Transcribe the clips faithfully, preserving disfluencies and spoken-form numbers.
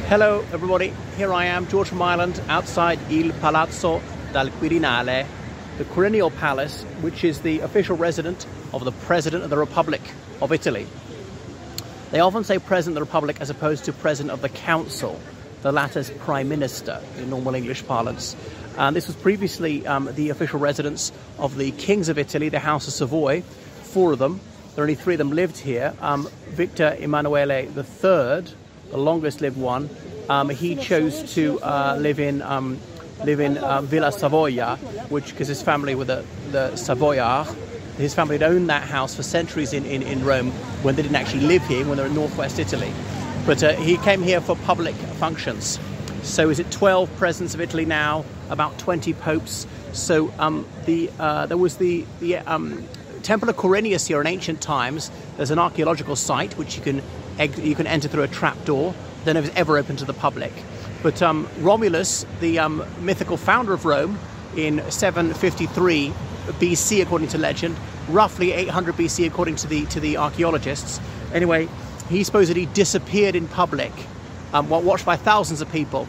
Hello everybody, here I am, George from Ireland, outside Il Palazzo dal Quirinale, the Quirinial Palace, which is the official residence of the President of the Republic of Italy. They often say President of the Republic as opposed to President of the Council. The latter's Prime Minister in normal English parlance. And this was previously um, the official residence of the Kings of Italy, the House of Savoy, four of them. There are only three of them lived here. Um, Victor Emanuele the Third, the longest lived one, um, he chose to uh, live in um, live in uh, Villa Savoia, which because his family were the, the Savoyards. His family had owned that house for centuries in, in, in Rome when they didn't actually live here, when they were in northwest Italy. But uh, he came here for public functions. So is it twelve presidents of Italy now, about twenty popes. So um, the uh, there was the, the um, Temple of Quirinius here in ancient times. There's an archaeological site which you can you can enter through a trap door. Then it was ever open to the public. But um, Romulus, the um, mythical founder of Rome, in seven fifty-three B C according to legend, roughly eight hundred B C according to the to the archaeologists. Anyway, he supposedly disappeared in public, um, watched by thousands of people,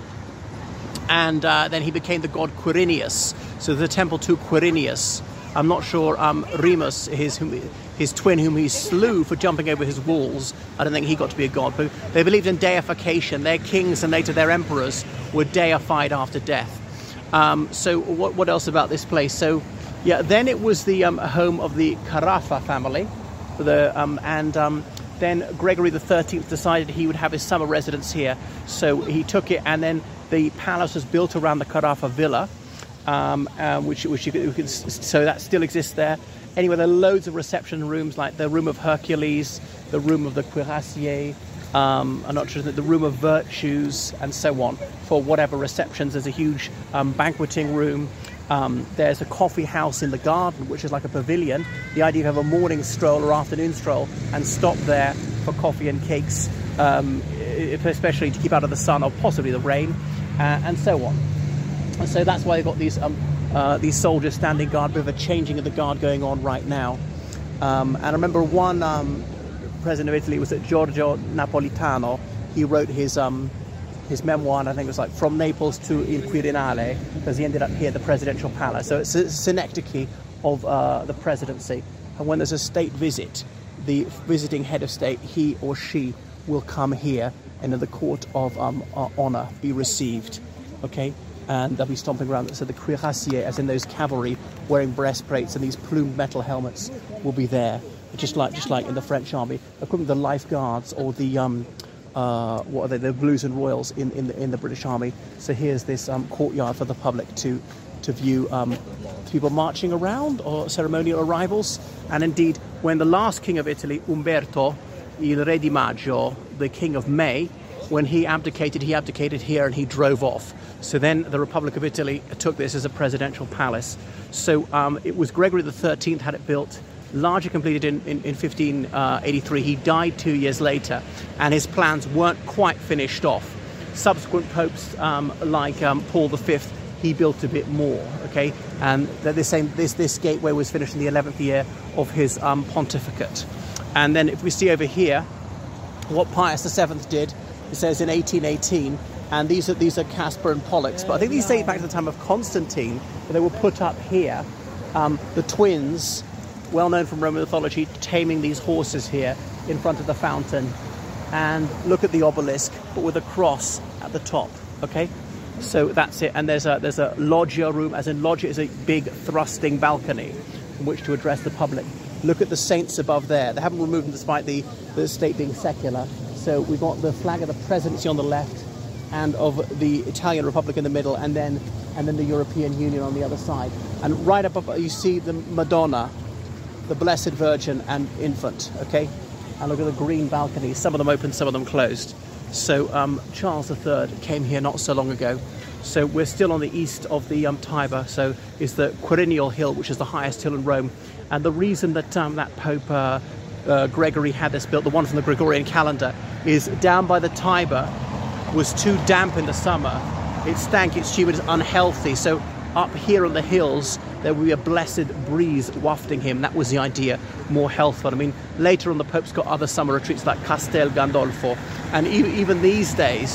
and uh, then he became the god Quirinius. So the temple to Quirinius. I'm not sure um, Remus, his his twin, whom he slew for jumping over his walls. I don't think he got to be a god, but they believed in deification. Their kings and later their emperors were deified after death. Um, so what what else about this place? So yeah, then it was the um, home of the Carafa family, the um, and. Um, Then Gregory the Thirteenth decided he would have his summer residence here. So he took it, and then the palace was built around the Carafa Villa, um, uh, which, which you could, you could, so that still exists there. Anyway, there are loads of reception rooms, like the room of Hercules, the room of the cuirassiers, um, I'm not sure, the room of virtues, and so on, for whatever receptions. There's a huge um, banqueting room. Um, there's a coffee house in the garden, which is like a pavilion. The idea of a morning stroll or afternoon stroll and stop there for coffee and cakes, um, especially to keep out of the sun or possibly the rain, uh, and so on. And so that's why they've got these um, uh, these soldiers standing guard, bit of a changing of the guard going on right now. Um, and I remember one um, president of Italy was Giorgio Napolitano. He wrote his um, his memoir, and I think it was like From Naples to Il Quirinale, because he ended up here at the presidential palace. So it's a synecdoche of uh, the presidency. And when there's a state visit, the visiting head of state, he or she will come here and in the court of um, honor be received. Okay, and they'll be stomping around. So the cuirassiers, as in those cavalry wearing breastplates and these plumed metal helmets, will be there, just like just like in the French army, equivalent to the lifeguards or the um, Uh, what are they? The Blues and Royals in in the, in the British Army. So here's this um, courtyard for the public to to view um, people marching around or ceremonial arrivals. And indeed, when the last king of Italy, Umberto, il Re di Maggio, the king of May, when he abdicated, he abdicated here and he drove off. So then the Republic of Italy took this as a presidential palace. So um, it was Gregory the Thirteenth had it built. Largely completed in, in, in fifteen eighty-three. He died two years later, and his plans weren't quite finished off. Subsequent popes, um, like um, Paul the Fifth, he built a bit more. Okay, and the same this this gateway was finished in the eleventh year of his um, pontificate. And then if we see over here, what Pius the Seventh did, it says in eighteen eighteen, and these are these are Caspar and Pollux, but I think these date back to the time of Constantine, but they were put up here. Um, the twins, well known from Roman mythology, taming these horses here in front of the fountain. And look at the obelisk, but with a cross at the top. Okay, so that's it. And there's a there's a loggia room, as in loggia is a big thrusting balcony from which to address the public. Look at the saints above there. They haven't removed them despite the the state being secular. So we've got the flag of the presidency on the left, and of the Italian Republic in the middle, and then and then the European Union on the other side. And right up above, you see the Madonna, the Blessed Virgin and Infant, okay? And look at the green balconies. Some of them open, some of them closed. So um, Charles the Third came here not so long ago. So we're still on the east of the um, Tiber. So is the Quirinial Hill, which is the highest hill in Rome. And the reason that um, that Pope uh, uh, Gregory had this built, the one from the Gregorian calendar, is down by the Tiber was too damp in the summer. It stank, it's humid, it's unhealthy. So up here on the hills, there will be a blessed breeze wafting him. That was the idea, more healthful. I mean, later on, the Pope's got other summer retreats like Castel Gandolfo. And even, even these days,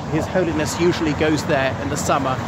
His Holiness usually goes there in the summer.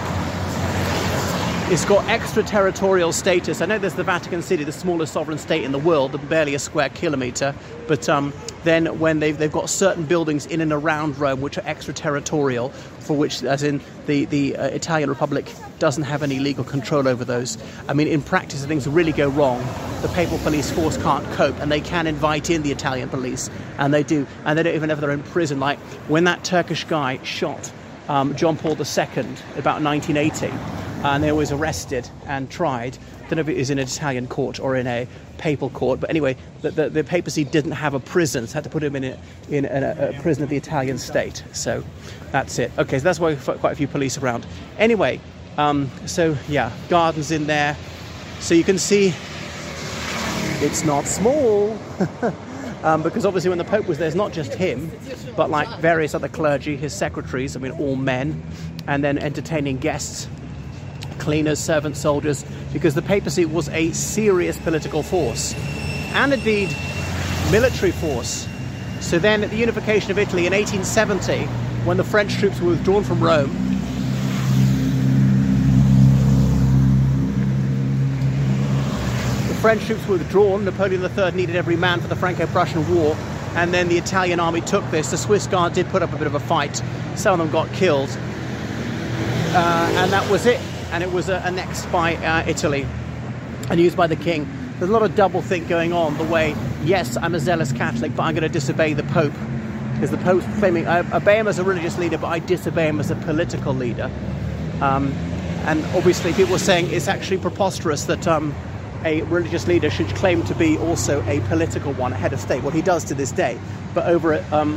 It's got extraterritorial status. I know there's the Vatican City, the smallest sovereign state in the world, barely a square kilometre. But um, then when they've, they've got certain buildings in and around Rome which are extraterritorial, for which, as in the, the uh, Italian Republic doesn't have any legal control over those. I mean, in practice, if things really go wrong, the papal police force can't cope, and they can invite in the Italian police, and they do. And they don't even have their own prison. Like when that Turkish guy shot um, John Paul the Second about nineteen eighty, and they was arrested and tried. I don't know if it is in an Italian court or in a papal court, but anyway, the, the, the papacy didn't have a prison, so had to put him in a, in a, a prison of the Italian state. So that's it. Okay, so that's why we've got quite a few police around. Anyway, um, so yeah, gardens in there. So you can see it's not small. Um, because obviously when the Pope was there, it's not just him, but like various other clergy, his secretaries, I mean all men, and then entertaining guests, cleaners, servants, soldiers, because the papacy was a serious political force, and indeed military force. So then at the unification of Italy in eighteen seventy, when the French troops were withdrawn from Rome, the French troops were withdrawn, Napoleon the Third needed every man for the Franco-Prussian War, and then the Italian army took this. The Swiss Guard did put up a bit of a fight, some of them got killed, uh, and that was it. And it was uh, annexed by uh, Italy and used by the king. There's a lot of double think going on, the way, yes, I'm a zealous Catholic, but I'm going to disobey the Pope. Because the Pope's claiming, I obey him as a religious leader, but I disobey him as a political leader. Um, and obviously people are saying it's actually preposterous that um, a religious leader should claim to be also a political one, a head of state. Well, he does to this day. But over at... Um,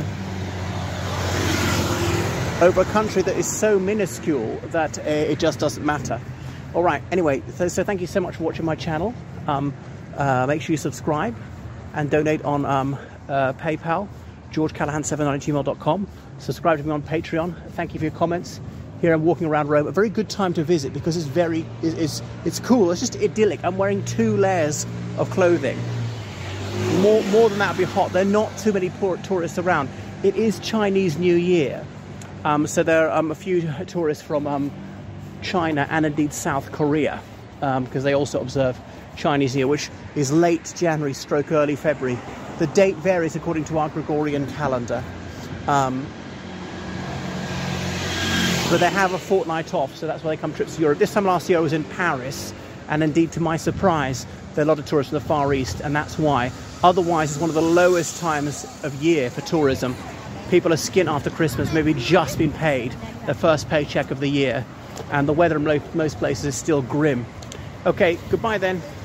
over a country that is so minuscule that uh, it just doesn't matter. All right, anyway, so, so thank you so much for watching my channel. Um, uh, make sure you subscribe and donate on um, uh, PayPal, george callahan seven nine at gmail dot com. Subscribe to me on Patreon. Thank you for your comments. Here I'm walking around Rome. A very good time to visit because it's very, it's, it's, it's cool. It's just idyllic. I'm wearing two layers of clothing. More, more than that would be hot. There are not too many poor tourists around. It is Chinese New Year. Um, so there are um, a few tourists from um, China and indeed South Korea, um, because they also observe Chinese New Year, which is late January stroke early February. The date varies according to our Gregorian calendar. Um, but they have a fortnight off, so that's why they come trips to Europe. This time last year I was in Paris, and indeed to my surprise, there are a lot of tourists from the Far East, and that's why. Otherwise, it's one of the lowest times of year for tourism. People are skint after Christmas, maybe just been paid their first paycheck of the year, and the weather in most places is still grim. Okay, goodbye then.